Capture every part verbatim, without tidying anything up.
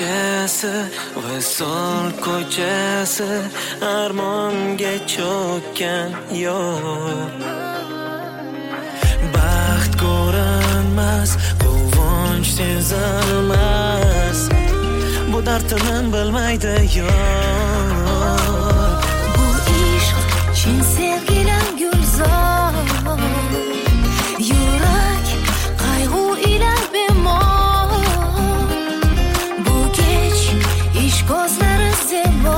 kechasi, visol ko'chasi, armonga cho'kkan yo'q. Baxt ko'rinmas, quvonch sezilmas, bu dardini bilmaydi yo'q. Bu ishq chin sevgilar gulzor, yurak qayg'u ila bemor. Bu kech ishq ko'zlari zebo,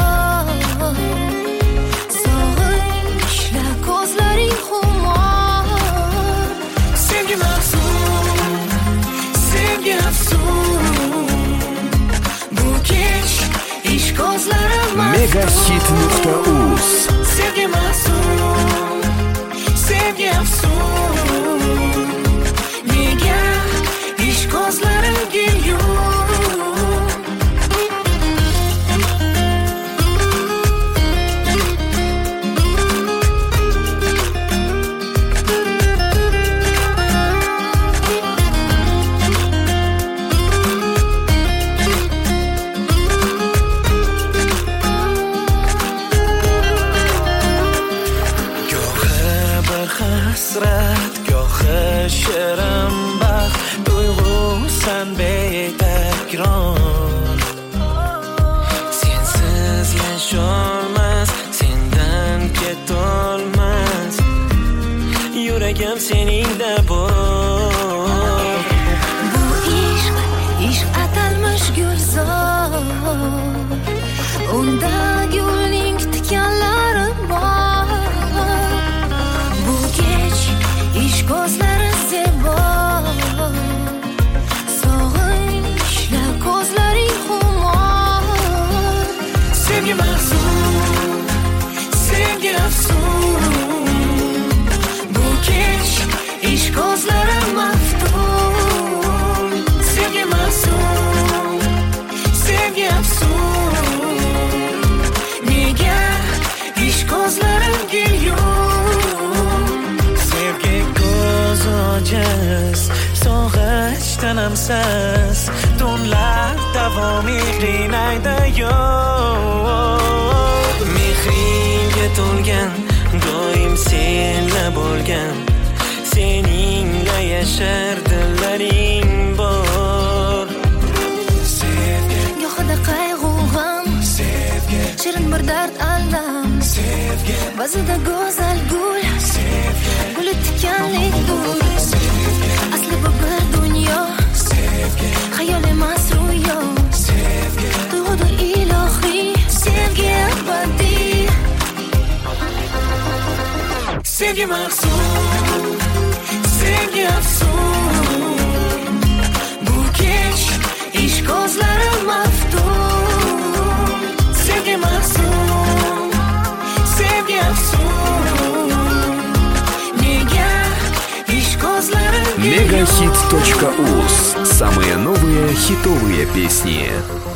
sog'inchla ko'zlaring xumor. Sevgi mahzun, sevgi afsun, bu kech ishq ko'zlari mahzun. Megahit nuqta uz. Sevgi mahzun, sevgi afsun, nega ishq ko'zlarimga yo'q. Hasrat, gohi shirin baxt, tuyg'usan betakron. Sensiz yasholmas, sendan ketolmas, yuragim seningda bor. Bu ishq, ishq atalmish gulzor, unda gulning tikanlari bor. Bu kech ishq ko'zlari zebo, sog'inchla ko'zlaring xumor. Sevgi mahzun, sevgi afsun, bu kech ishq ko'zlari maftun. Sevgi mahzun, sevgi afsun, nega ishq ko'zlarimga yo'q. Sevgi ko'z ojiz, sog'inch tinimsiz, tunlar davomiy qiynaydi yo'q. Mehringga to'lgan, doim senla bo'lgan, seningla yashar dillaring bor. Sevgi, Gohida qayg'u g'am, sevgi, shirin bir dard alam, sevgi, ba'zida go'zal gul, sevgi, guli tikanlik dur. Asli bu bir dunyo, sevgi, xayol emas ro'yo. sevgi. Tuyg'udir ilohiy, sevgi abadiy. Sevgi mahzun, sevgi afsun, bu kech ishq ko'zlari maftun. Sevgi mahzun, sevgi afsun, nega ishq ko'zlarimga yo'q. Megahit точка уз. Самые новые хитовые песни.